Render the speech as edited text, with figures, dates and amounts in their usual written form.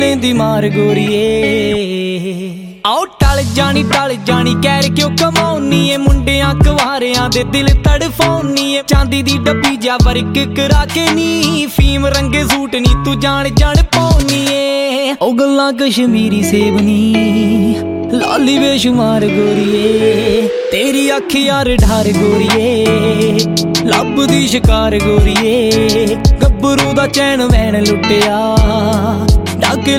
लेंदी मार गोरीए आओ टल जानी कैर क्यों कमाउनी है मुंडियां कवारियां दे दिल तड़फाउनी है चांदी दी डब्बी जा वर्क करा के नी फीम रंगे सूट नी तू जान पाउनी है ओ गल्लां कश्मीरी सेवनी लाली बेशुमार गोरीए तेरी अख यार ढार गोरीए लभदी शिकार गोरीए गब्बरू दा चैन वैन लुटिया डाके